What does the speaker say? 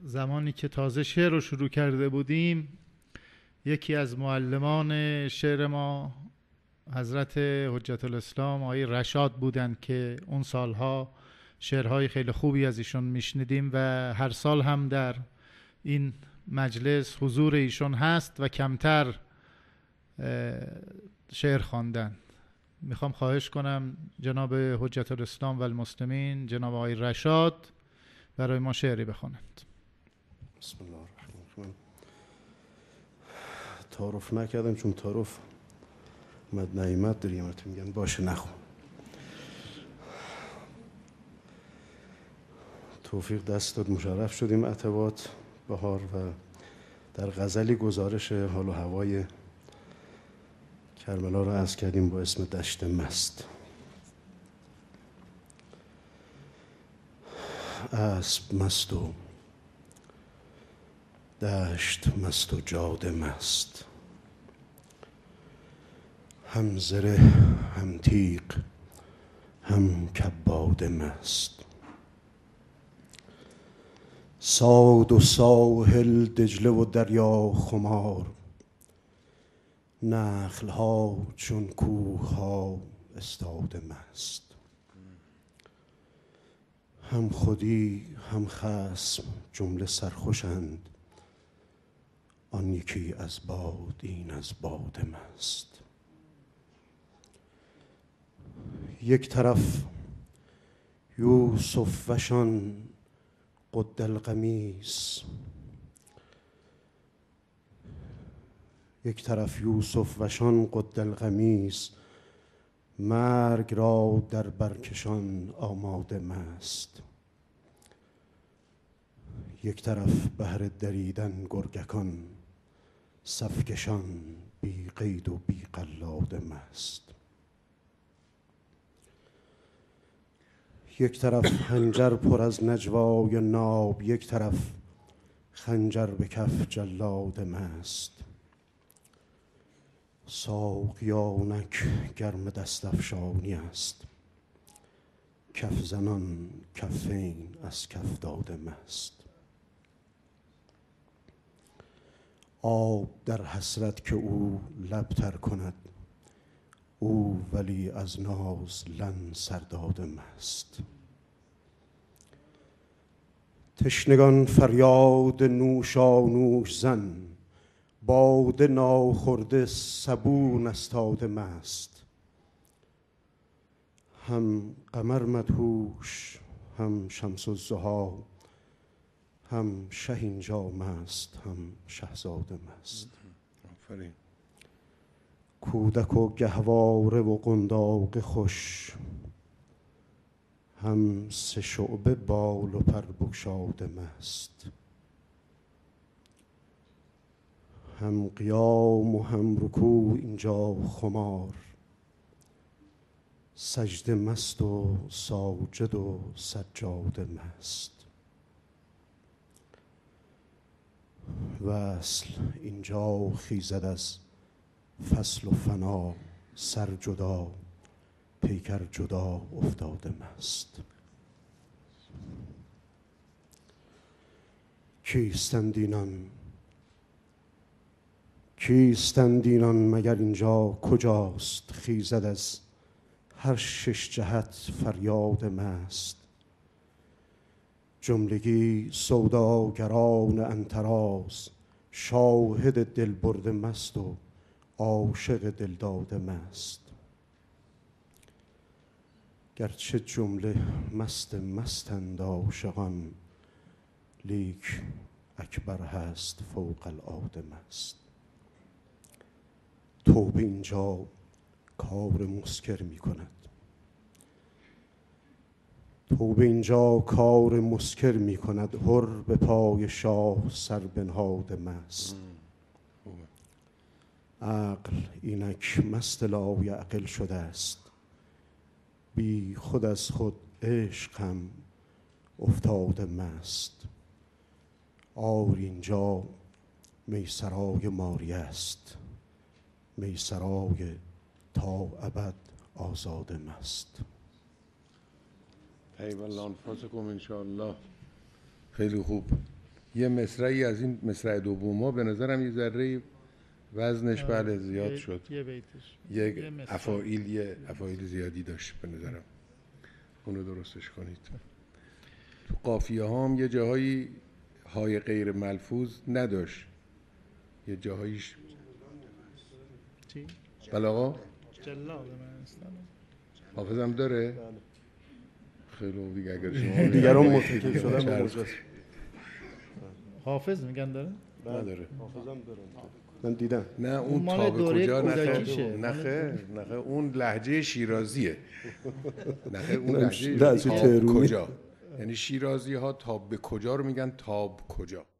زمانی که تازه شعر رو شروع کرده بودیم، یکی از معلمان شعر ما حضرت حجت الاسلام آقای رشاد بودند که اون سالها شعرهای خیلی خوبی از ایشون میشنیدیم و هر سال هم در این مجلس حضور ایشون هست و کمتر شعر خواندن. میخوام خواهش کنم جناب حجت الاسلام و المسلمین جناب آقای رشاد برای ما شعری بخونند. بسم الله الرحمن الرحیم. تعارف نکردم چون تعارف مد نعیمت داریم، میگن باشه نخون. توفیق دست داد مشرف شدیم عتبات بهار و در غزلی گزارش حال و هوای کربلا را عرض کردیم با اسم دشت مست. اسب مست و دشت مست و جاده مست، هم زره هم تیغ هم کباد مست. ساد و ساحل دجله و دریا خمار، نخل ها چون کوه ها استاده مست. هم خودی هم خصم جمله سرخوشند، آن یکی از باد این از باد مست. یک طرف یوسف وشان قد القمیص، یک طرف یوسف وشان قد القمیص، مرگ را در برکشان آماده مست. یک طرف بهر دریدن گرگکان، صفکشان بی قید و بی قلاده مست. یک طرف خنجر پر از نجوای ناب، یک طرف خنجر به کف جلاد مست. ساقیانک گرم دست افشانی است، کف زنان کفین از کف داده مست. آب در حسرت که او لب تر کند، او ولی از ناز لن سرداده مست. تشنگان فریاد نوشانوش زن، باده ناخورده سبو نستاده مست. هم قمر مدهوش هم شمس الضحی، هم شه اینجا مست هم شهزاده مست. آفرین. کودک و گهواره و قنداق خوش، هم سه شعبه بال و پر بگشاده مست. هم قیام و هم رکوع اینجا خمار، سجده مست و ساجد و سجاده مست. وصل اینجا خیزد از فصل و فنا، سر جدا پیکر جدا افتاده مست. کیستند اینان مگر اینجا کجاست؟ خیزد از هر شش جهت فریاد مست. جملگی سوداگران انطراز، شاهد دل برده مست و عاشق دل داده مست. گرچه جمله مستند عاشقان، لیک اکبر هست فوق العاده مست. توبه اینجا کار مسکر می کند، توبه اینجا کار مسکر می کند. هر به پای شاه سر بنهاده مست. عقل اینک مست لایعقل شده است، بی خود از خود عشق هم افتاده مست. آری اینجا میسرای ماری است، میسرای تا ابد آزاده مست. ایوالله انفاسکم انشاءالله. خیلی خوب. یه مصرعی از این مصرع دوم به نظرم یه ذره وزنش بله زیاد شد، یه بیتش یک افاعیل زیادی داشت به نظرم، اونو درستش کنید. تو قافیه ها هم یه جاهایی های غیر ملفوظ نداشت، یه جاهاییش چی؟ بله آقا جلال من استنم حافظم داره؟ خیلی خوب دیگه اگر شما دیگران متکی شدن به مجاز حافظ میگن داره؟ نداره. حافظم داره من دیدم. نه اون مال تا به دوره کجا کودکیشه. نخه اون لهجه شیرازیه. نخه اون لهجه لهجه تا تهرونی. کجا، یعنی شیرازی ها تا به کجا رو میگن تا به کجا.